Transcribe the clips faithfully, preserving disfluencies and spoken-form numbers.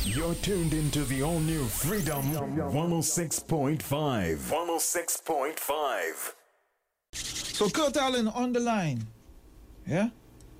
You're tuned into the all-new Freedom one oh six point five. one oh six point five. So Kurt Allen on the line. Yeah?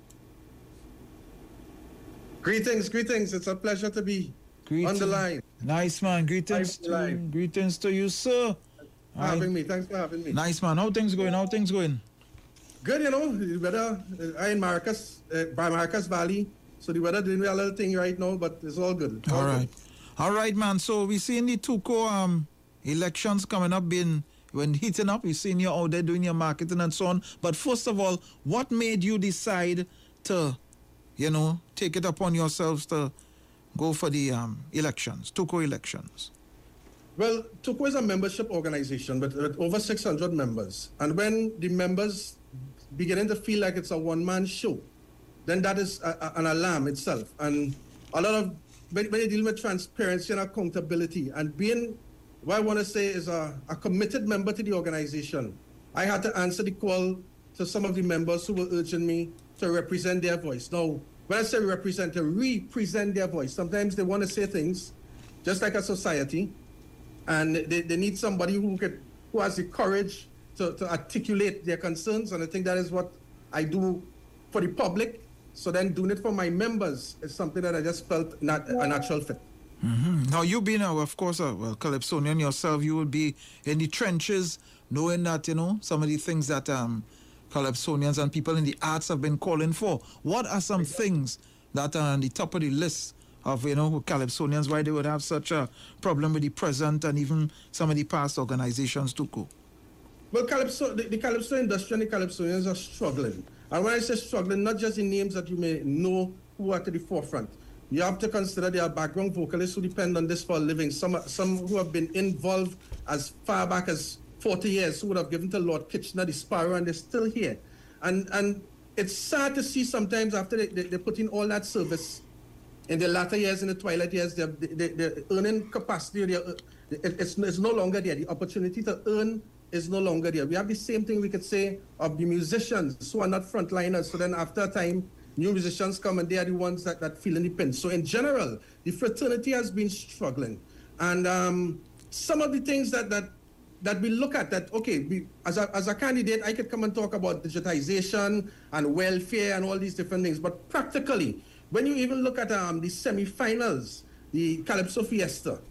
Greetings, greetings. It's a pleasure to be greetings. On the line. Nice, man. Greetings to, greetings to you, sir. For having me. Thanks for having me. Nice, man. How things going? How things going? Good, you know. The weather, uh, I in Maracas, uh, by Maracas Valley. So the weather doing a little thing right now, but it's all good. All, all right. Good. All right, man. So we seeing the Tuco um, elections coming up, being when heating up. We seeing you out there doing your marketing and so on. But first of all, what made you decide to, you know, take it upon yourselves to go for the um, elections, Tuco elections? Well, Tuco is a membership organization with, with over six hundred members. And when the members beginning to feel like it's a one-man show, then that is a, a, an alarm itself. And a lot of, when, when you deal with transparency and accountability, and being, what I want to say is a, a committed member to the organization, I had to answer the call to some of the members who were urging me to represent their voice. Now, when I say represent, to represent their voice, sometimes they want to say things just like a society, and they, they need somebody who could, who has the courage to, to articulate their concerns, and I think that is what I do for the public. So then doing it for my members is something that I just felt not a natural fit. Mm-hmm. Now, you being, uh, of course, uh, well, Calypsonian yourself, you will be in the trenches knowing that, you know, some of the things that um, Calypsonians and people in the arts have been calling for. What are some things that are on the top of the list of, you know, Calypsonians, why they would have such a problem with the present and even some of the past organizations to go? Well, Calypso, the, the Calypso industry and the Calypsonians are struggling. And when I say struggling, not just the names that you may know who are to the forefront. You have to consider there are background vocalists who depend on this for a living. Some some who have been involved as far back as forty years, who would have given to Lord Kitchener the Sparrow, and they're still here. And and it's sad to see sometimes after they, they, they put in all that service, in the latter years, in the twilight years, they're, they, they're earning capacity. They're, it's, it's no longer there. The opportunity to earn is no longer there. We have the same thing we could say of the musicians who are not frontliners. So then after a time, new musicians come and they are the ones that, that feel in the pin. So in general, the fraternity has been struggling. And um, some of the things that that, that we look at that, okay, we, as, a, as a candidate, I could come and talk about digitization and welfare and all these different things. But practically, when you even look at um, the semi-finals, the Calypso Fiesta,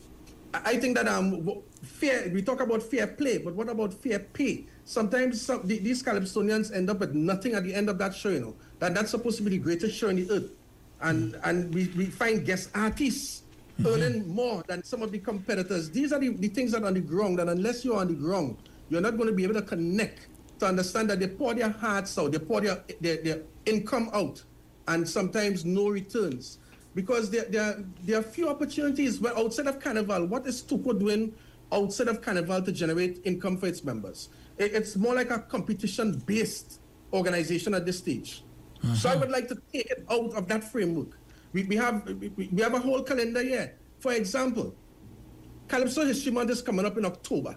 I think that um, fair, we talk about fair play, but what about fair pay? Sometimes some, the, these Calypsonians end up with nothing at the end of that show, you know. That, that's supposed to be the greatest show on the earth. And mm. and we, we find guest artists mm-hmm. earning more than some of the competitors. These are the, the things that are on the ground, that unless you're on the ground, you're not going to be able to connect, to understand that they pour their hearts out, they pour their, their, their income out, and sometimes no returns. Because there, there, there are few opportunities where outside of Carnival, what is Tuco doing outside of Carnival to generate income for its members? It, it's more like a competition-based organization at this stage. Uh-huh. So I would like to take it out of that framework. We, we, have, we, we have a whole calendar year. For example, Calypso History Month is coming up in October.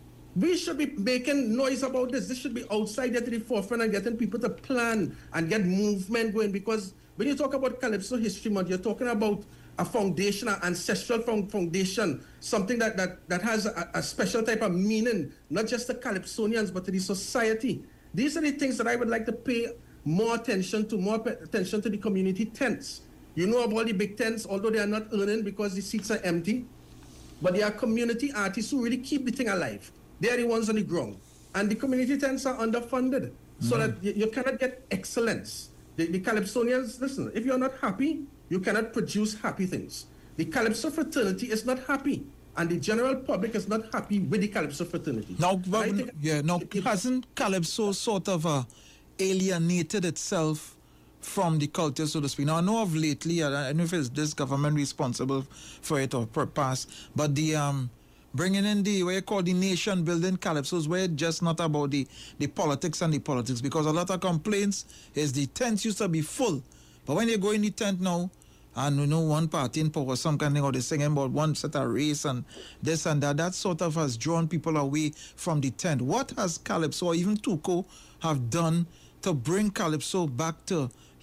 We should be making noise about this. This should be outside there to the forefront and getting people to plan and get movement going, because when you talk about Calypso History Month, you're talking about a foundation, an ancestral foundation, something that, that, that has a, a special type of meaning, not just to Calypsonians, but to the society. These are the things that I would like to pay more attention to, more attention to the community tents. You know about the big tents, although they are not earning because the seats are empty, but they are community artists who really keep the thing alive. They are the ones on the ground. And the community tents are underfunded, mm-hmm. so that you, you cannot get excellence. The, the Calypsonians, listen, if you're not happy, you cannot produce happy things. The Calypso fraternity is not happy, and the general public is not happy with the Calypso fraternity. Now, but, yeah, now it, hasn't Calypso sort of uh, alienated itself from the culture, so to speak? Now, I know of lately, I don't know if it's this government responsible for it or per past, but the um, bringing in the, what you call the nation building Calypsos, where it's just not about the, the politics and the politics, because a lot of complaints is the tents used to be full. But when you go in the tent now, and you know, one party in power, some kind of thing, or they're singing about one set of race and this and that, that sort of has drawn people away from the tent. What has Calypso or even Tuco have done to bring Calypso back to,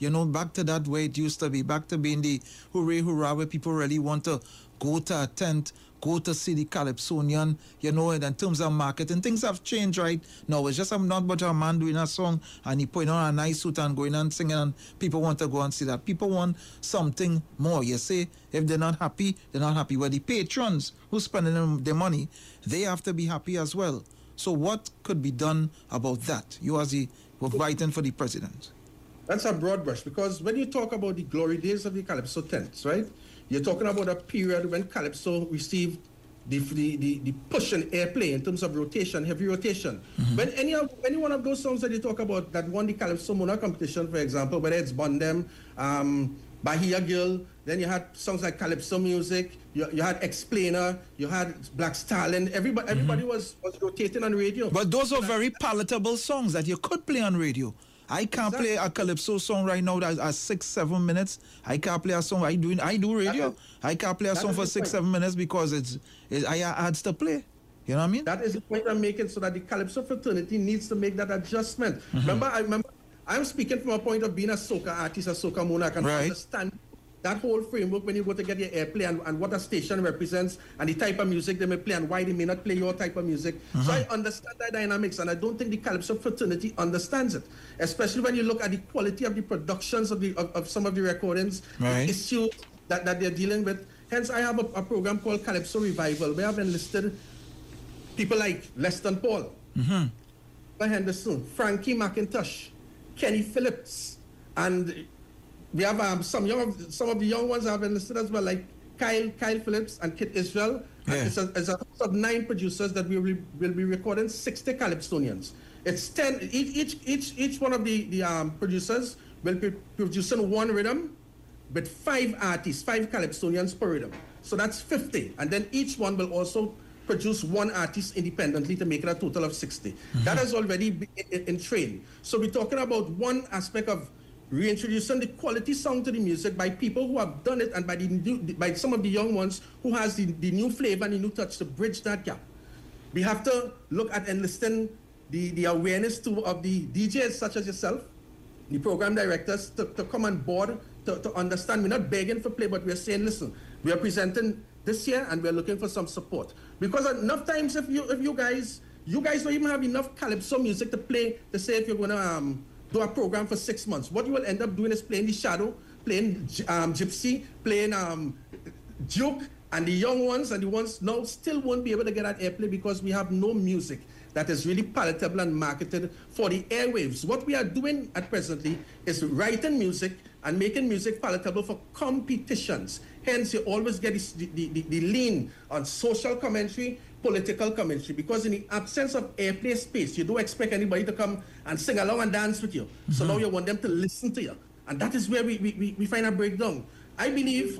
you know, back to that way it used to be, back to being the hooray, hurrah, where people really want to go to a tent, go to see the Calypsonian, you know, and in terms of marketing, things have changed right now. It's just I'm not but a man doing a song and he putting on a nice suit and going and singing and people want to go and see that. People want something more. You see, if they're not happy, they're not happy. Well, the patrons who's spending them their money, they have to be happy as well. So what could be done about that? You as the writing for the president. That's a broad brush, because when you talk about the glory days of the Calypso tents, right? You're talking about a period when Calypso received the the, the, the push and airplay in terms of rotation, heavy rotation. Mm-hmm. When any of any one of those songs that you talk about that won the Calypso Monarch competition, for example, whether it's Bondem, um, Bahia Girl, then you had songs like Calypso Music, you, you had Explainer, you had Black Stallion, everybody, everybody mm-hmm. was, was rotating on radio. But those are very palatable songs that you could play on radio. I can't exactly. play a Calypso song right now that's at six, seven minutes. I can't play a song. I do I do radio. Is, I can't play a song for six, point. seven minutes because it's, it's I have ads to play. You know what I mean? That is the point I'm making, so that the Calypso fraternity needs to make that adjustment. Mm-hmm. Remember, I remember I'm speaking from a point of being a soca artist, a soca monarch, and right. understand that whole framework when you go to get your airplay and, and what a station represents and the type of music they may play and why they may not play your type of music. Mm-hmm. So I understand that dynamics, and I don't think the Calypso fraternity understands it, especially when you look at the quality of the productions of the of, of some of the recordings, right. the issues that, that they're dealing with. Hence, I have a, a program called Calypso Revival, where I've enlisted people like Leston Paul, mm-hmm. Henderson, Frankie McIntosh, Kenny Phillips, and we have um, some young, some of the young ones I've enlisted as well, like Kyle, Kyle Phillips and Kit Israel. Yeah. It's a, it's a host of nine producers that we will, will be recording sixty Calypsonians. It's ten each, each, each, each one of the the um, producers will be producing one rhythm with five artists, five Calypsonians per rhythm. So that's fifty, and then each one will also produce one artist independently to make it a total of sixty. Mm-hmm. That has already been in, in train. So we're talking about one aspect of reintroducing the quality sound to the music by people who have done it, and by the new, by some of the young ones who has the, the new flavor and the new touch to bridge that gap. We have to look at enlisting the, the awareness to of the D Js such as yourself, the program directors, to, to come on board to, to understand. We're not begging for play, but we're saying, listen, we are presenting this year and we're looking for some support. Because enough times if you if you guys you guys don't even have enough Calypso music to play to say if you're gonna um do a program for six months. What you will end up doing is playing the Shadow, playing um, Gypsy, playing um, Duke, and the young ones and the ones now still won't be able to get that airplay because we have no music that is really palatable and marketed for the airwaves. What we are doing at presently is writing music and making music palatable for competitions. Hence, you always get the, the, the, the lean on social commentary, political commentary, because in the absence of airplay space, you don't expect anybody to come and sing along and dance with you. Mm-hmm. So now you want them to listen to you. And that is where we, we, we find a breakdown. I believe,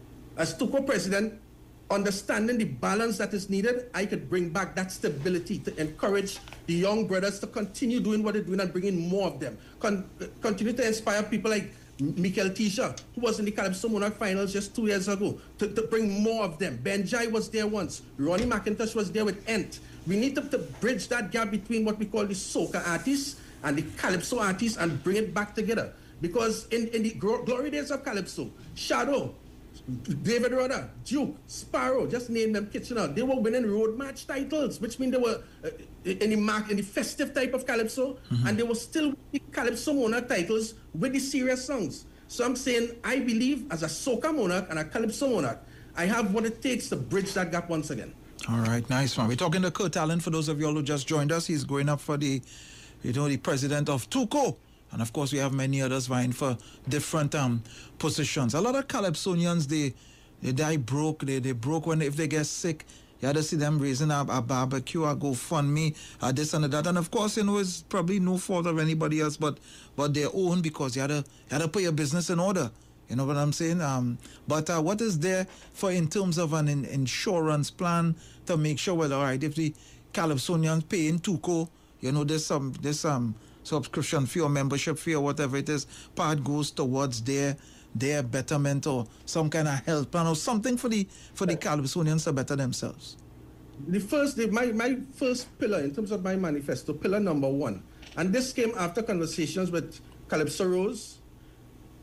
as TUCO president, understanding the balance that is needed, I could bring back that stability to encourage the young brothers to continue doing what they're doing and bringing more of them. Con- continue to inspire people like Mikel Tisha, who was in the Calypso Monarch finals just two years ago, to, to bring more of them. Benjai was there once. Ronnie McIntosh was there with Ent. We need to, to bridge that gap between what we call the soca artists and the Calypso artists and bring it back together. Because in, in the glory days of Calypso, Shadow, David Rudder, Duke, Sparrow, just name them Kitchener, they were winning road match titles, which means they were uh, in the mark in the festive type of Calypso, mm-hmm. and they were still winning Calypso Monarch titles with the serious songs. So I'm saying, I believe as a soca monarch and a Calypso monarch, I have what it takes to bridge that gap once again. All right, nice one. We're talking to Kurt Allen. For those of you all who just joined us, he's going up for the, you know, the president of TUCO. And of course, we have many others vying for different um, positions. A lot of Calypsonians, they they die broke. They they broke when if they get sick. You had to see them raising a, a barbecue, a GoFundMe, uh, this and that. And of course, you know, it's probably no fault of anybody else, but but their own, because you had to you had to put your business in order. You know what I'm saying? Um, but uh, what is there for in terms of an in, insurance plan to make sure, well, all right, if the Calypsonians pay in TUCO, you know, there's some there's some. subscription fee or membership fee or whatever it is, part goes towards their their betterment or some kind of health plan or something for the for the Calypsonians to better themselves. The first, the, my, my first pillar in terms of my manifesto, pillar number one, and this came after conversations with Calypso Rose,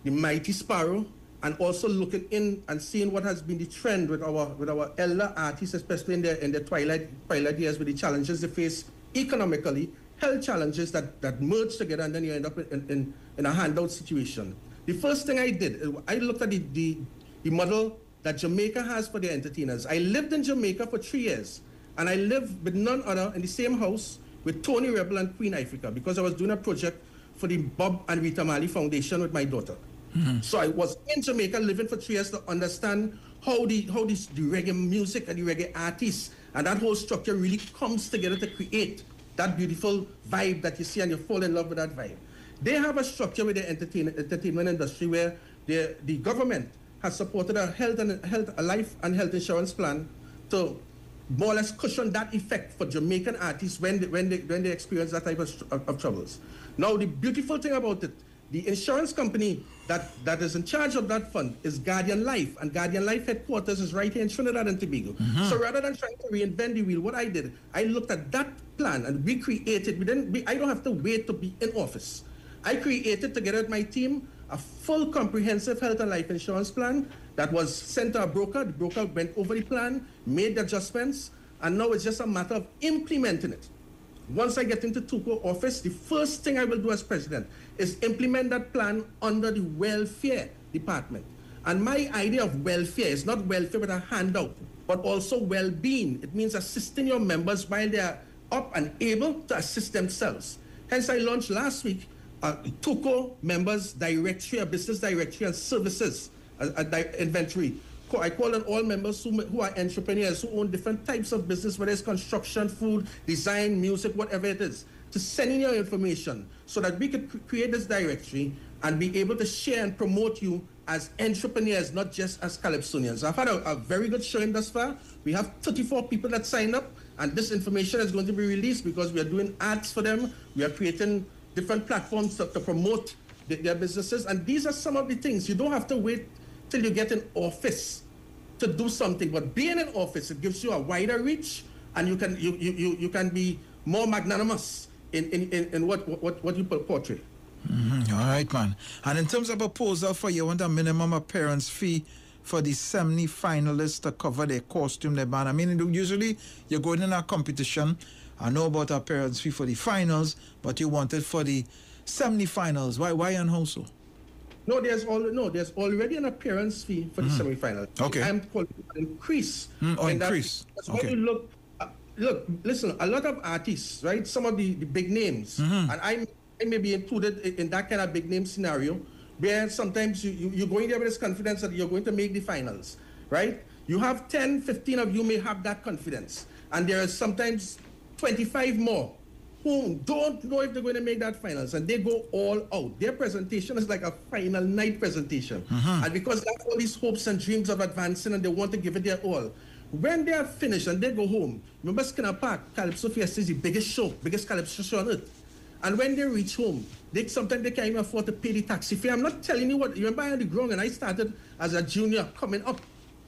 the Mighty Sparrow, and also looking in and seeing what has been the trend with our with our elder artists, especially in their in their twilight twilight years, with the challenges they face economically, health challenges that, that merge together, and then you end up in, in, in a handout situation. The first thing I did, I looked at the, the, the model that Jamaica has for their entertainers. I lived in Jamaica for three years, and I lived with none other in the same house with Tony Rebel and Queen Ifrica, because I was doing a project for the Bob and Rita Marley Foundation with my daughter. Mm-hmm. So I was in Jamaica living for three years to understand how the how this, the reggae music and the reggae artists and that whole structure really comes together to create that beautiful vibe that you see, and you fall in love with that vibe. They have a structure with the entertain, entertainment industry where the the government has supported a health and health a life and health insurance plan to more or less cushion that effect for Jamaican artists when they, when they when they experience that type of, of, of troubles. Now, the beautiful thing about it, the insurance company that, that is in charge of that fund is Guardian Life, and Guardian Life headquarters is right here in Trinidad and Tobago. Mm-hmm. So rather than trying to reinvent the wheel, what I did, I looked at that plan and we created, we didn't, we, I don't have to wait to be in office. I created together with my team a full comprehensive health and life insurance plan that was sent to a broker. The broker went over the plan, made the adjustments, and now it's just a matter of implementing it. Once I get into Tuco office, the first thing I will do as president is implement that plan under the welfare department. And my idea of welfare is not welfare with a handout, but also well-being. It means assisting your members while they are up and able to assist themselves. Hence, I launched last week a Tuco members directory, a business directory and services a, a di- inventory. I call on all members who, who are entrepreneurs, who own different types of business, whether it's construction, food, design, music, whatever it is, to send in your information so that we could cr- create this directory and be able to share and promote you as entrepreneurs, not just as Calypsonians. I've had a, a very good showing thus far. We have thirty-four people that signed up, and this information is going to be released because we are doing ads for them. We are creating different platforms to, to promote the, their businesses. And these are some of the things. You don't have to wait till you get in office to do something, but being in office, it gives you a wider reach, and you can you you, you, you can be more magnanimous in, in, in, in what, what what you portray. Mm-hmm. All right, man. And in terms of proposal for you, want a minimum appearance fee for the semi-finalists to cover their costume, their band. I mean, usually you're going in a competition. I know about appearance fee for the finals, but you want it for the semi-finals. Why why and how so? No, there's all no. There's already an appearance fee for the mm. semi-final. Okay. I'm calling it an increase. Mm, oh, increase. That's okay. when you look, uh, look, listen. A lot of artists, right? Some of the, the big names, mm-hmm. and I, I may be included in, in that kind of big name scenario, where sometimes you, you you're going there with this confidence that you're going to make the finals, right? You have ten, fifteen of you may have that confidence, and there are sometimes twenty-five more who don't know if they're going to make that finals, and they go all out. Their presentation is like a final night presentation. Mm-hmm. And because they have all these hopes and dreams of advancing and they want to give it their all, when they are finished and they go home, remember Skinner Park, Calypso Fiesta is the biggest show, biggest Calypso show on earth. And when they reach home, they sometimes they can't even afford to pay the taxi fare. I'm not telling you what, you remember I had the ground and I started as a junior coming up.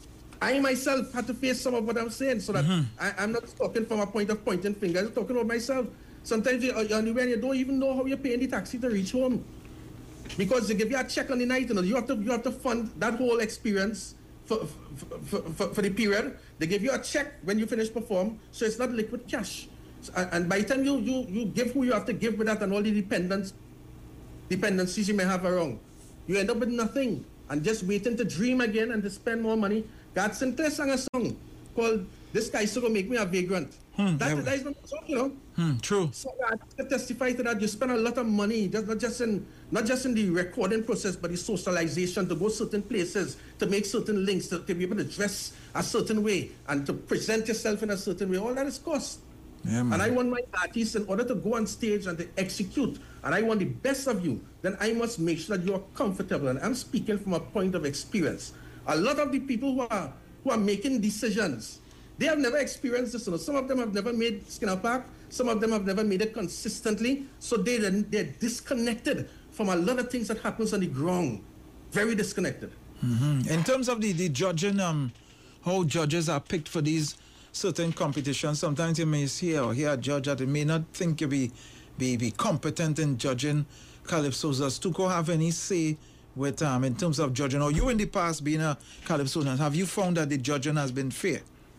I myself had to face some of what I'm saying, so that mm-hmm. I, I'm not talking from a point of pointing fingers, I'm talking about myself. Sometimes you're on the way and you don't even know how you're paying the taxi to reach home, because they give you a check on the night, and you have to you have to fund that whole experience for for, for, for the period. They give you a check when you finish perform, so it's not liquid cash. So, and by the time you, you you give who you have to give with that and all the dependents dependencies you may have around, you end up with nothing and just waiting to dream again and to spend more money. God Sinclair sang a song called "This Guy's So Gonna Make Me a Vagrant." Hmm, that, yeah. that is not a song, you know. Hmm, true. So I can testify to that. You spend a lot of money, just, not just in not just in the recording process, but the socialization, to go certain places, to make certain links, to, to be able to dress a certain way, and to present yourself in a certain way. All that is cost. Yeah, and I want my artists, in order to go on stage and to execute, and I want the best of you, then I must make sure that you are comfortable. And I'm speaking from a point of experience. A lot of the people who are who are making decisions, they have never experienced this. Some of them have never made Skinner Park. Some of them have never made it consistently. So they, they're disconnected from a lot of things that happens on the ground. Very disconnected. Mm-hmm. In terms of the, the judging, um, how judges are picked for these certain competitions, sometimes you may see or hear a judge that you may not think you be, be, be competent in judging Calypsos. Does Tuco have any say with um in terms of judging? Or you in the past being a calypsonian, have you found that the judging has been fair?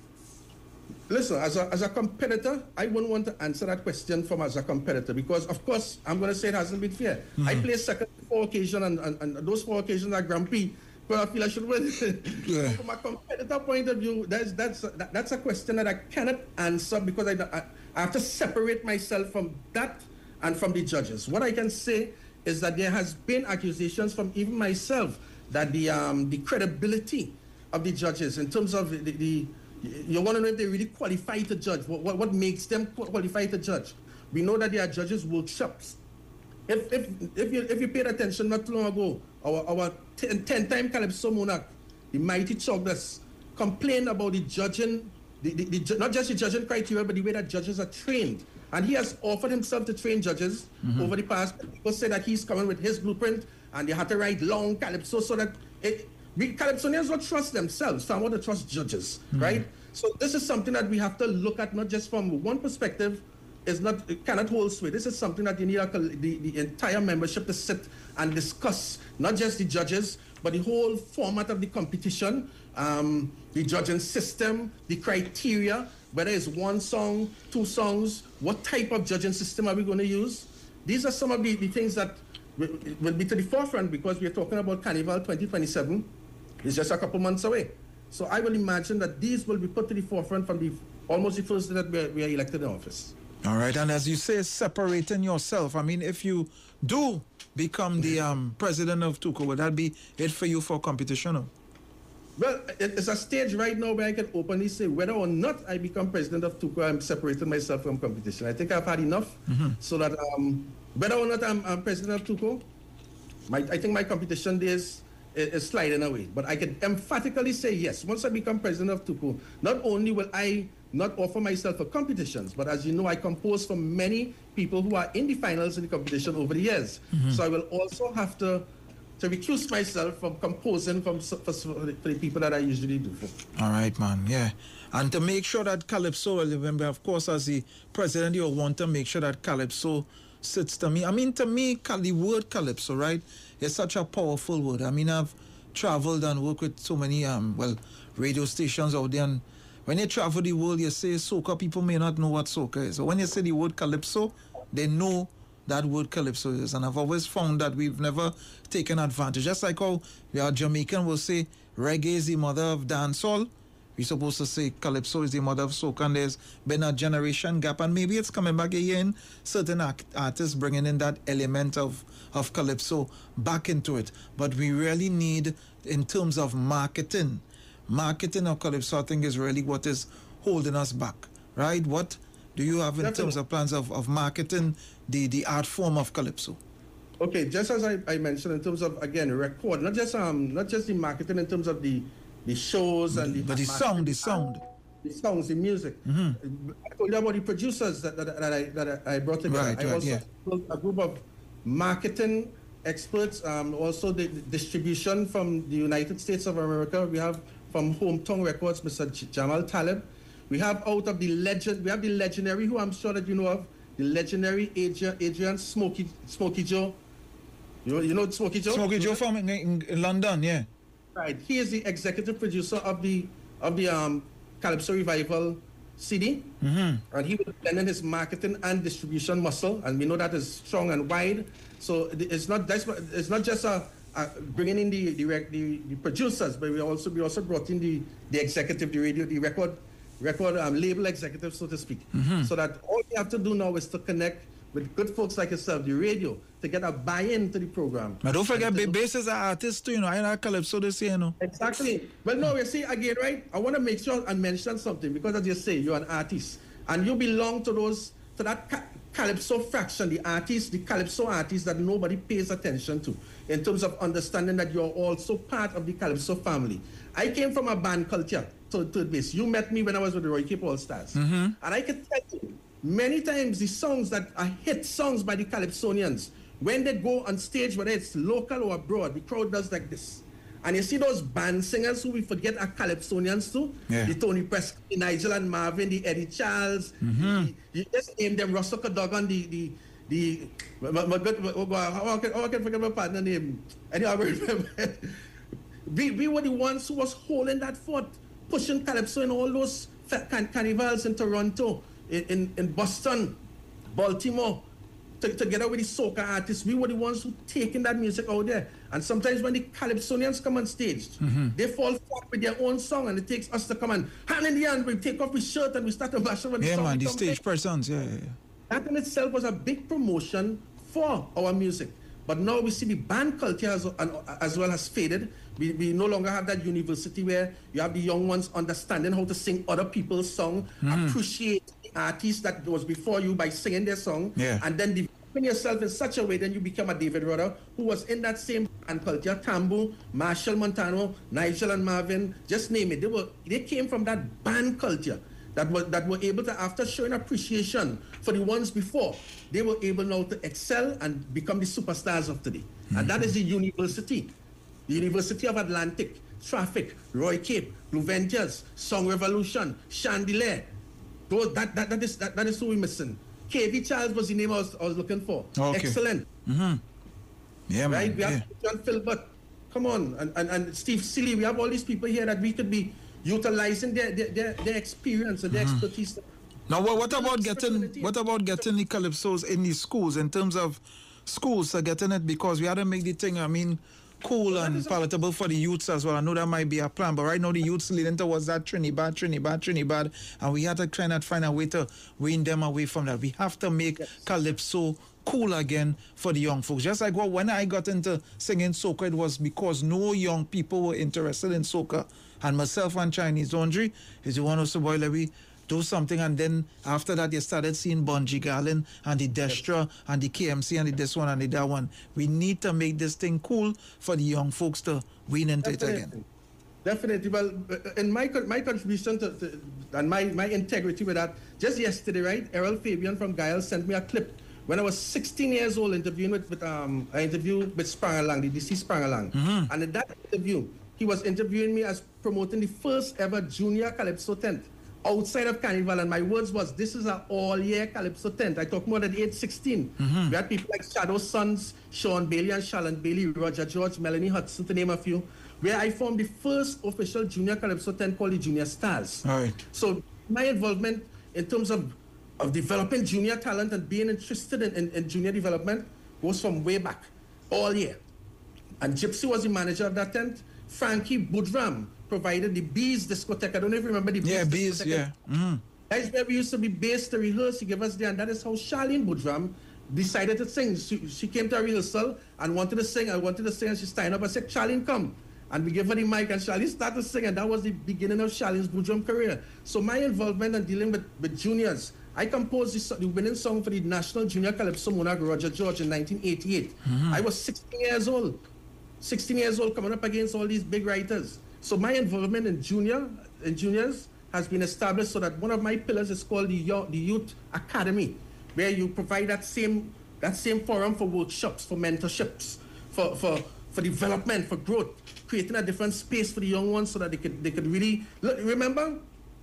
Listen, as a, as a competitor, I wouldn't want to answer that question from as a competitor because, of course, I'm going to say it hasn't been fair. Mm-hmm. I play second four occasions, and, and, and those four occasions are Grand Prix, but I feel I should win. Yeah. From a competitor point of view, that's that's that, that's a question that I cannot answer because I, I I have to separate myself from that and from the judges. What I can say is that there has been accusations from even myself that the um the credibility of the judges in terms of the, the you want to know if they really qualify to judge. What, what, what makes them qualify to judge? We know that there are judges workshops. If if if you if you paid attention not too long ago, our our ten, ten-time Calypso monarch, the mighty Chogdas, complained about the judging, the, the, the, not just the judging criteria, but the way that judges are trained. And he has offered himself to train judges mm-hmm. over the past. People say that he's coming with his blueprint, and they had to write long Calypso so that it. We Calypsonians don't trust themselves, so I want to trust judges, mm-hmm. right? So this is something that we have to look at, not just from one perspective. It's not, it cannot hold sway. This is something that you need a, the, the entire membership to sit and discuss, not just the judges, but the whole format of the competition, um, the judging system, the criteria, whether it's one song, two songs, what type of judging system are we going to use? These are some of the, the things that will, will be to the forefront because we're talking about Carnival twenty twenty-seven. It's just a couple months away. So I will imagine that these will be put to the forefront from the almost the first day that we are, we are elected in office. All right, and as you say, separating yourself. I mean, if you do become the um, president of Tuco, would that be it for you for competition? Or? Well, it's a stage right now where I can openly say whether or not I become president of Tuco, I'm separating myself from competition. I think I've had enough mm-hmm. so that um, whether or not I'm, I'm president of Tuco, my, I think my competition days is sliding away. But I can emphatically say yes. Once I become president of Tuco, not only will I not offer myself for competitions, but as you know, I compose for many people who are in the finals in the competition over the years. Mm-hmm. So I will also have to to recuse myself from composing from for, for the people that I usually do for. All right, man. Yeah. And to make sure that Calypso, remember, of course, as the president, you'll want to make sure that Calypso sits to me. I mean, to me, the word Calypso, right, is such a powerful word. I mean, I've traveled and worked with so many, um, well, radio stations out there. And when you travel the world, you say soca, people may not know what soca is. So when you say the word Calypso, they know that word Calypso is. And I've always found that we've never taken advantage. Just like how we are Jamaican will say reggae is the mother of dancehall. We're supposed to say Calypso is the mother of soca, and there's been a generation gap, and maybe it's coming back again. Certain act- artists bringing in that element of, of Calypso back into it. But we really need, in terms of marketing, marketing of Calypso, I think, is really what is holding us back, right? What do you have in Definitely. terms of plans of, of marketing the, the art form of Calypso? Okay, just as I, I mentioned, in terms of, again, record, not just um, not just the marketing in terms of the the shows and the... But the sound, the sound. The songs, the music. Mm-hmm. I told you about the producers that, that, that, I, that I brought together. Right, I right, also yeah. built a group of marketing experts, um, also the, the distribution from the United States of America. We have from Hometown Records, Mister J- Jamal Talib. We have out of the legend, we have the legendary, who I'm sure that you know of, the legendary Adrian, Adrian Smokey, Smokey Joe. You know, you know Smokey Joe? Smokey Joe from in, in, in London, yeah. Right. He is the executive producer of the of the um, Calypso Revival C D, mm-hmm. and he will blend in his marketing and distribution muscle, and we know that is strong and wide. So it's not that's it's not just a, a bringing in the the, the the producers, but we also we also brought in the the executive, the radio, the record record um, label executive, so to speak. Mm-hmm. So that all we have to do now is to connect with good folks like yourself, the radio, to get a buy-in to the program. But don't forget, b- bases are artists too, you know. I know Calypso this year, you know. Exactly. Well, no, you see, again, right? I want to make sure and mention something, because as you say, you're an artist, and you belong to those, to that ca- Calypso fraction, the artists, the Calypso artists that nobody pays attention to, in terms of understanding that you're also part of the Calypso family. I came from a band culture, to, to this. You met me when I was with the Roy Cape All Stars. Mm-hmm. And I can tell you, many times the songs that are hit songs by the Calypsonians, when they go on stage, whether it's local or abroad, the crowd does like this. And you see those band singers who we forget are Calypsonians too. Yeah. The Tony Prescott, the Nigel and Marvin, the Eddie Charles. Mm-hmm. The, you just name them, Russell Cadogan, the, the, the my, my, my, my, how, can, how can I forget my partner name? Anyway, I remember. we, we were the ones who was holding that fort, pushing calypso in all those can, carnivals in Toronto, in, in, in Boston, Baltimore, to, together with the soca artists. We were the ones who taking that music out there. And sometimes when the calypsonians come on stage, mm-hmm. they fall flat with their own song, and it takes us to come and hand in the hand, we take off the shirt and we start to mash up the yeah, song. Yeah, man, the stage persons, yeah, yeah, yeah. That in itself was a big promotion for our music. But now we see the band culture as, as well has faded. We, we no longer have that university where you have the young ones understanding how to sing other people's song, mm. appreciate the artist that was before you by singing their song, yeah. and then developing yourself in such a way then you become a David Rudder who was in that same band culture. Tambu, Marshall Montano, Nigel and Marvin, just name it. They were they came from that band culture. That were, that were able to, after showing appreciation for the ones before, they were able now to excel and become the superstars of today. Mm-hmm. And that is the university. The University of Atlantic, Traffic, Roy Cape, Blue Ventures, Song Revolution, Chandelier. Those, that, that, that, is, that, that is who we're missing. K V Charles was the name I was, I was looking for. Okay. Excellent. Mm-hmm. Yeah, right? man. We have yeah. John Philbert. Come on. And, and, and Steve Silly. We have all these people here that we could be utilizing their, their, their, their experience and their mm-hmm. expertise. Now, what, what about getting what about getting the calypsos in the schools in terms of schools are getting it, because we had to make the thing, I mean, cool well, and palatable for the youths as well. I know that might be a plan, but right now the youths leading towards that Trinidad, Trinidad, Trinidad, and we had to try and find a way to wean them away from that. We have to make yes. calypso cool again for the young folks. Just like well, when I got into singing soca, it was because no young people were interested in soca. And myself and Chinese Laundry is the one who said, boy, let me do something. And then after that, you started seeing Bungie Garland and the Destra and the K M C and the this one and the that one. We need to make this thing cool for the young folks to win into Definitely. it again. Definitely. Well, in my my contribution to, to and my, my integrity with that, just yesterday, right, Errol Fabian from Guile sent me a clip. When I was sixteen years old, interviewing with, with um, I interviewed with Sprangalang, the deceased Sprangalang. Mm-hmm. And in that interview, he was interviewing me as promoting the first ever junior calypso tent outside of Carnival. And my words was, this is an all-year calypso tent. I talk more than age sixteen. Mm-hmm. We had people like Shadow Sons, Sean Bailey and Shalon Bailey, Roger George, Melanie Hudson, to name a few, where I formed the first official junior calypso tent called the Junior Stars. All right. So my involvement in terms of, of developing junior talent and being interested in, in, in junior development goes from way back, all year. And Gypsy was the manager of that tent. Frankie Budram provided the Bees discotheque. I don't know if you remember the Bees. Yeah, Bees, discotheque. yeah. Mm-hmm. That's where we used to be based to rehearse. He gave us there, and that is how Charlene Budram decided to sing. She, she came to a rehearsal and wanted to sing. I wanted to sing, and she stand up and said, Charlene, come. And we gave her the mic, and Charlene started to sing, and that was the beginning of Charlene's Budram career. So my involvement in dealing with, with juniors, I composed the, the winning song for the National Junior Calypso Monarch Roger George in nineteen eighty-eight. Mm-hmm. I was sixteen years old. sixteen years old, coming up against all these big writers. So my involvement in junior, in juniors has been established so that one of my pillars is called the, the Youth Academy, where you provide that same that same forum for workshops, for mentorships, for, for, for development, for growth, creating a different space for the young ones so that they could, they could really, look, remember,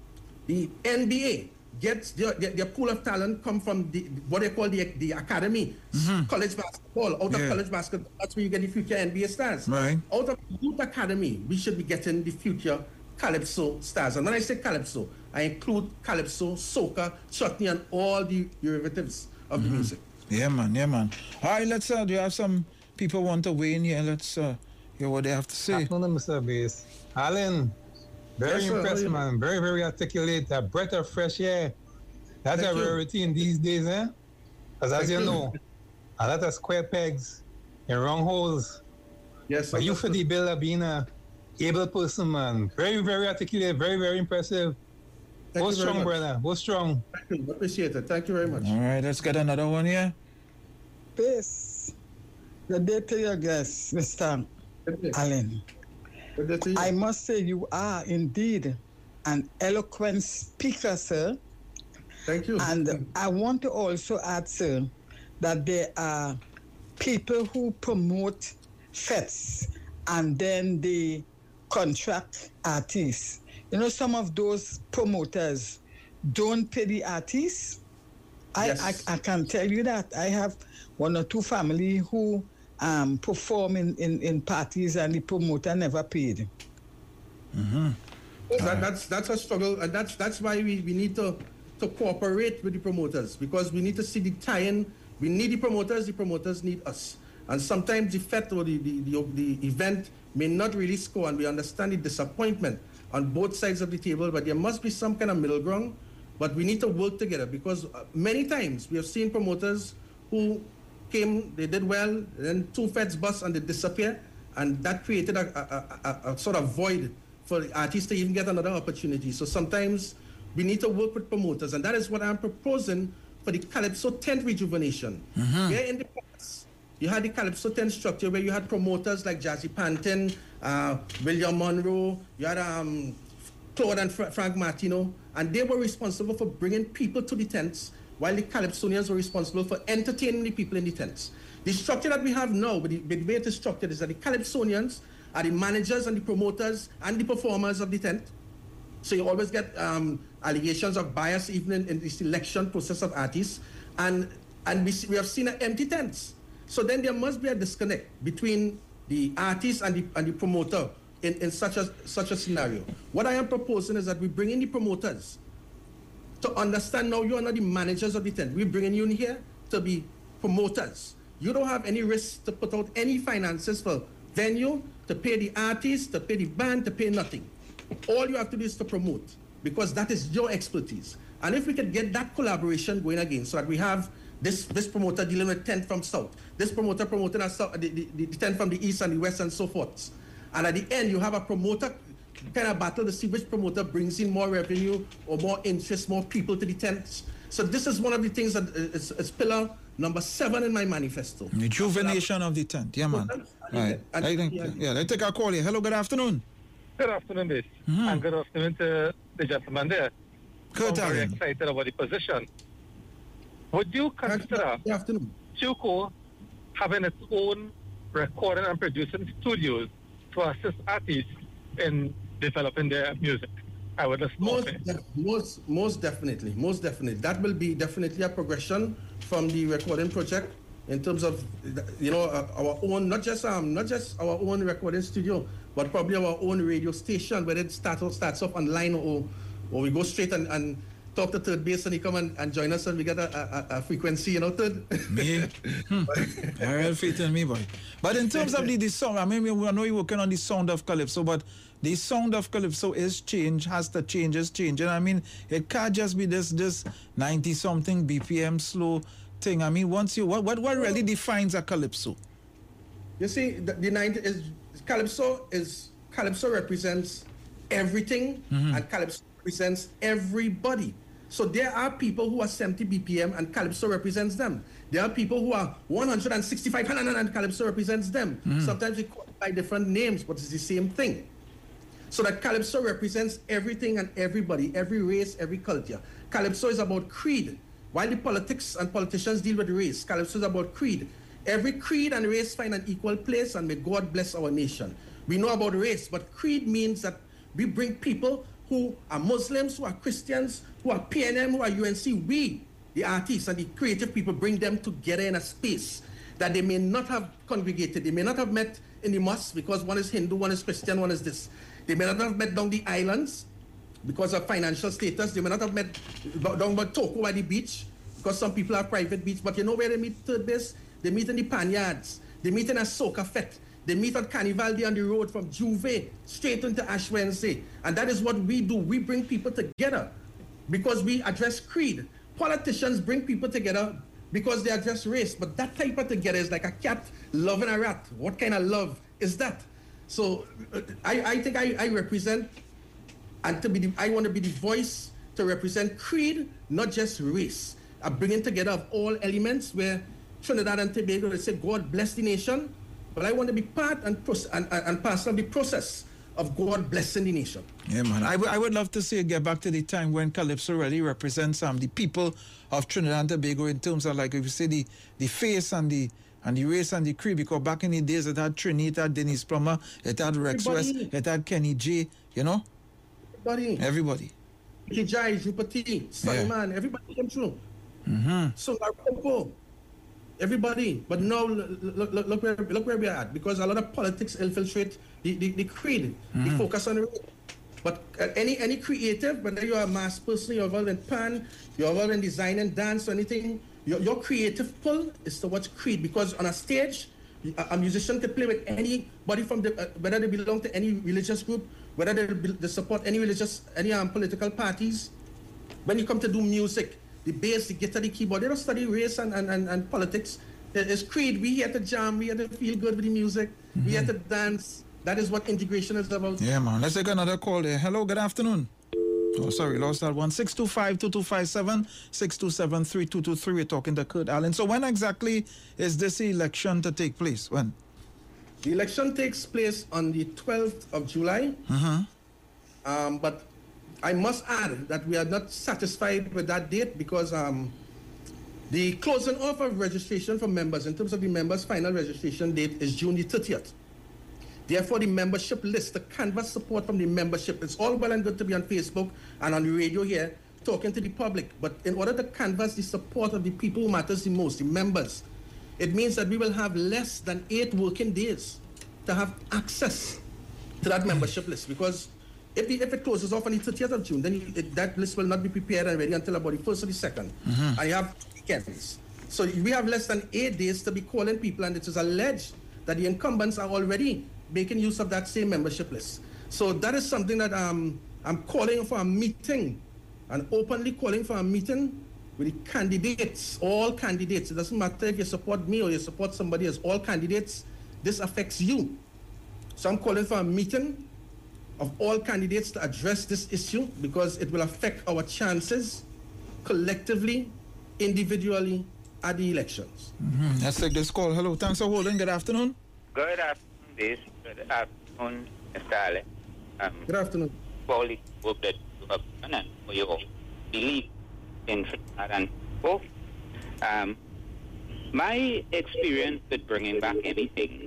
the N B A gets their, their, their pool of talent come from the, what they call the, the academy, mm-hmm. college basketball. Out yeah. of college basketball, that's where you get the future N B A stars. Right. Out of youth academy, we should be getting the future calypso stars. And when I say calypso, I include calypso, soca, chutney, and all the derivatives of mm-hmm. the music. Yeah, man. Yeah, man. All right, let's. Uh, do you have some people want to weigh in here? Let's uh, hear what they have to say. Afternoon, Mister Bass. Alan. Very yes, impressive, man. Very, very articulate. A breath of fresh air. That's Thank a rarity in these days, eh? Because as you, you know, a lot of square pegs in wrong holes. Yes. But you for the builder being a able person, man. Very, very articulate. Very, very impressive. Go strong, brother. Go strong. Thank you. Appreciate it. Thank you very much. All right, let's get another one here. Peace. Good day to your guest, Mister Allen. I must say you are indeed an eloquent speaker, sir. Thank you. And I want to also add, sir, that there are people who promote fets and then they contract artists. You know, some of those promoters don't pay the artists I, Yes. I, I can tell you that. I have one or two family who um, perform in, in, in parties and the promoter never paid. Mm-hmm. That, that's that's a struggle, and that's that's why we, we need to to cooperate with the promoters, because we need to see the tie-in. We need the promoters, the promoters need us. And sometimes the fete or the, the, the, the event may not really score, and we understand the disappointment on both sides of the table, but there must be some kind of middle ground. But we need to work together, because many times we have seen promoters who came, they did well, then two fetes bust and they disappear, and that created a, a, a, a sort of void for the artists to even get another opportunity. So sometimes we need to work with promoters, and that is what I'm proposing for the Calypso tent rejuvenation. Mm-hmm. Where in the past, you had the Calypso tent structure where you had promoters like Jazzy Panton, uh, William Monroe, you had um, Claude and Fra- Frank Martino, and they were responsible for bringing people to the tents, while the Calypsonians were responsible for entertaining the people in the tents. The structure that we have now, with the, with the way it is structured, is that the Calypsonians are the managers and the promoters and the performers of the tent. So you always get um, allegations of bias even in, in the selection process of artists. And, and we, see, we have seen empty tents. So then there must be a disconnect between the artist and the, and the promoter in, in such, a, such a scenario. What I am proposing is that we bring in the promoters to understand now you are not the managers of the tent. We're bringing you in here to be promoters. You don't have any risk to put out any finances for venue, to pay the artist, to pay the band, to pay nothing. All you have to do is to promote, because that is your expertise. And if we could get that collaboration going again, so that we have this, this promoter dealing with tent from south, this promoter promoting us, the, the, the tent from the east and the west and so forth. And at the end, you have a promoter kind of battle to see which promoter brings in more revenue or more interest, more people to the tents. So this is one of the things that is, is pillar number seven in my manifesto. Rejuvenation of the tent. Yeah, man. Right. I think, yeah, let's take our call here. Hello, good afternoon. Good afternoon, Miss. Mm-hmm. And good afternoon to the gentleman there. Good I'm very afternoon. excited about the position. Would you consider Tuco having its own recording and producing studios to assist artists in developing their music? I would just most, de- most, most definitely, most definitely. That will be definitely a progression from the recording project in terms of, you know, our own, not just um, not just our own recording studio, but probably our own radio station, whether it starts starts off online or or we go straight and, and talk to Third Base and he come and, and join us and we get a, a, a frequency, you know, Third. Me? hmm. I have faith in me, boy. But in terms of the, the sound, I mean, we, I know you're working on the sound of Calypso, but the sound of Calypso is change, has to change, is changing. I mean, it can't just be this this ninety-something B P M slow thing. I mean, once you, what, what, what really defines a Calypso? You see, the, the ninety is, Calypso is, Calypso represents everything, mm-hmm. and Calypso represents everybody. So there are people who are seventy B P M and Calypso represents them. There are people who are one hundred sixty-five and Calypso represents them. Mm-hmm. Sometimes we call it by different names, but it's the same thing. So that Calypso represents everything and everybody, every race, every culture. Calypso is about creed. While the politics and politicians deal with race, Calypso is about creed. Every creed and race find an equal place, and may God bless our nation. We know about race, but creed means that we bring people who are Muslims, who are Christians, who are P N M, who are U N C. We, the artists and the creative people, bring them together in a space that they may not have congregated. They may not have met in the mosque because one is Hindu, one is Christian, one is this. They may not have met down the islands because of financial status. They may not have met down by Toko at the beach because some people have private beach. But you know where they meet Third Base? They meet in the Panyards. They meet in a Soca Fete. They meet at Carnival Day on the road from Juve straight into Ash Wednesday. And that is what we do. We bring people together because we address creed. Politicians bring people together because they address race. But that type of together is like a cat loving a rat. What kind of love is that? So uh, I, I think I, I represent, and to be the, I want to be the voice to represent creed, not just race. A bringing together of all elements where Trinidad and Tobago, they say, God bless the nation. But I want to be part and, and, and part of the process of God blessing the nation. Yeah, man. I, I would love to see it get back to the time when Calypso really represents um, the people of Trinidad and Tobago in terms of, like, if you say the, the face and the and the race and the creed, because back in the days it had Trini, it had Dennis Plummer, it had Rex Everybody. West, it had Kenny J, you know? Everybody. Everybody. Jai, Jupati, Simon, yeah. Everybody came through. Mm-hmm. So now, everybody, but now look, look, look, where, look where we are at, because a lot of politics infiltrate the, the, the creed, mm-hmm. the focus on the But uh, any any creative, whether you're a mass person, you're involved in pan, you're involved in design and dance or anything, your, your creative pull is towards creed, because on a stage, a, a musician can play with anybody from the, uh, whether they belong to any religious group, whether they, they support any religious, any um, political parties. When you come to do music, the bass, the guitar, the keyboard, they don't study race and, and, and, and politics. It's creed. We here to jam, we here to feel good with the music, mm-hmm. we here to dance. That is what integration is about. Yeah, man. Let's take another call there. Hello, good afternoon. Oh, sorry, lost that one. six two five, two two five seven, six two seven, three two two three. We're talking to Kurt Allen. So when exactly is this election to take place? When? The election takes place on the twelfth of July. Uh-huh. Um, but I must add that we are not satisfied with that date, because um, the closing off of registration for members, in terms of the members' final registration date, is June the thirtieth. Therefore, the membership list, the canvas support from the membership, it's all well and good to be on Facebook and on the radio here talking to the public. But in order to canvas the support of the people who matters the most, the members, it means that we will have less than eight working days to have access to that membership list. Because if, the, if it closes off on the thirtieth of June, then you, it, that list will not be prepared and ready until about the first or the second. Mm-hmm. And you have weekends. So we have less than eight days to be calling people, and it is alleged that the incumbents are already making use of that same membership list. So that is something that um, I'm calling for a meeting, and openly calling for a meeting with the candidates, all candidates. It doesn't matter if you support me or you support somebody else, all candidates, this affects you. So I'm calling for a meeting of all candidates to address this issue, because it will affect our chances collectively, individually, at the elections. Mm-hmm. Let's take this call. Hello, thanks for holding. Good afternoon. Good afternoon, this. Good afternoon, Mister Allen. Um, Good afternoon. Quality work that you have done and for your belief in Trinidad and Tobago. Um, my experience with bringing back anything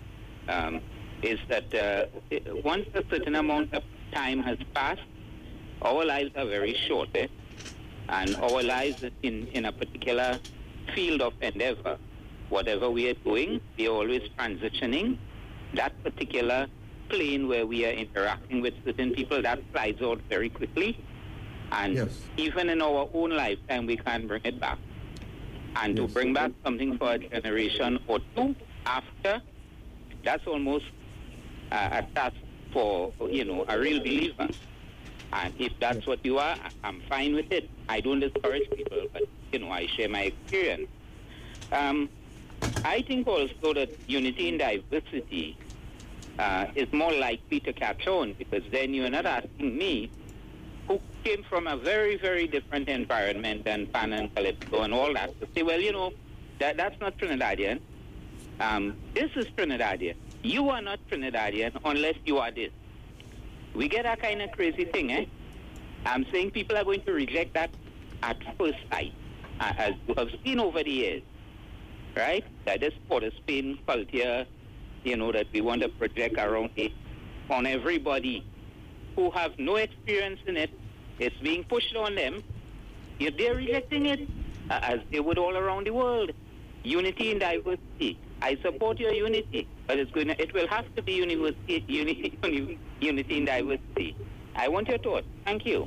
um, is that uh, once a certain amount of time has passed, our lives are very short, eh? And our lives in, in a particular field of endeavor, whatever we are doing, we are always transitioning. That particular plane where we are interacting with certain people, that slides out very quickly. And yes. even in our own lifetime, we can't bring it back. And yes. to bring back something for a generation or two after, that's almost uh, a task for, you know, a real believer. And if that's what you are, I'm fine with it. I don't discourage people, but, you know, I share my experience. Um, I think also that unity in diversity uh, is more likely to catch on, because then you're not asking me, who came from a very, very different environment than Pan and Calypso and all that, to say, well, you know, that, that's not Trinidadian. Um, this is Trinidadian. You are not Trinidadian unless you are this. We get that kind of crazy thing, eh? I'm saying people are going to reject that at first sight, uh, as you have seen over the years, right? That is for the Spain culture, you know, that we want to project around it on everybody who have no experience in it. It's being pushed on them. If they're rejecting it, uh, as they would all around the world. Unity in diversity. I support your unity, but it's going to, it will have to be university, unity, unity in diversity. I want your thought. Thank you.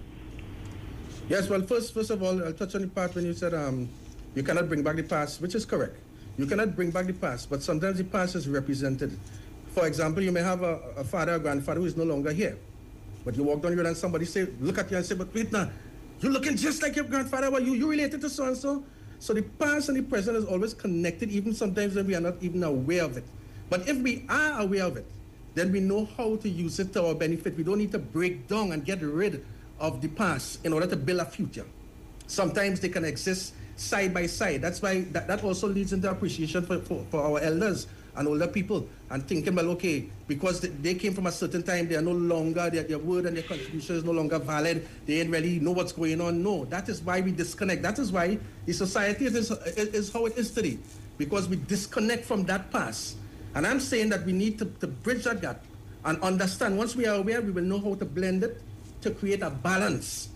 Yes, well, first, first of all, I'll touch on the part when you said um, you cannot bring back the past, which is correct. You cannot bring back the past, but sometimes the past is represented. For example, you may have a, a father or grandfather who is no longer here, but you walk down the road and somebody say, look at you and say, but wait now, you're looking just like your grandfather. Well, you, you related to so-and-so? So the past and the present is always connected, even sometimes when we are not even aware of it. But if we are aware of it, then we know how to use it to our benefit. We don't need to break down and get rid of the past in order to build a future. Sometimes they can exist side by side. That's why that, that also leads into appreciation for, for, for our elders and older people, and thinking, well, okay, because they came from a certain time, they are no longer, their, their word and their contribution is no longer valid, they ain't really know what's going on. No, that is why we disconnect. That is why the society is, is how it is today, because we disconnect from that past. And I'm saying that we need to, to bridge that gap and understand. Once we are aware, we will know how to blend it to create a balance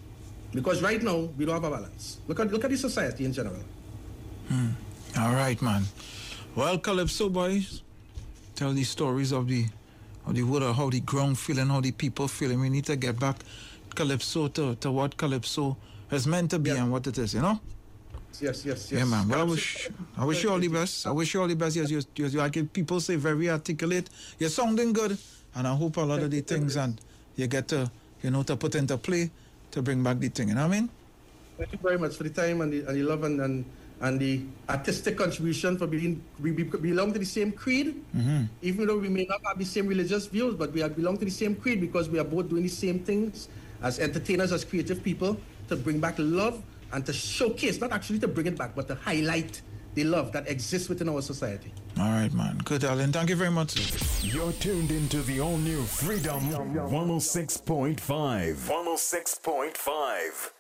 Because right now, we don't have a balance. Look at, look at the society in general. Hmm. All right, man. Well, Calypso boys, tell the stories of the of the water, how the ground feeling, how the people feeling. We need to get back Calypso to, to what Calypso is meant to be yeah. and what it is, you know? Yes, yes, yes. Yeah, man. Well, I wish, I wish you all the best. I wish you all the best. Yes, you, you, you like people say, very articulate. You're sounding good, and I hope a lot of the things and you get to, you know, to put into play to bring back the thing. You know what I mean? Thank you very much for the time and the, and the love and, and and the artistic contribution for being, we belong to the same creed, mm-hmm. even though we may not have the same religious views, but we belong to the same creed because we are both doing the same things as entertainers, as creative people, to bring back love and to showcase, not actually to bring it back, but to highlight the love that exists within our society. All right, man. Good, Alan. Thank you very much. You're tuned into the all-new Freedom one oh six point five. one oh six point five.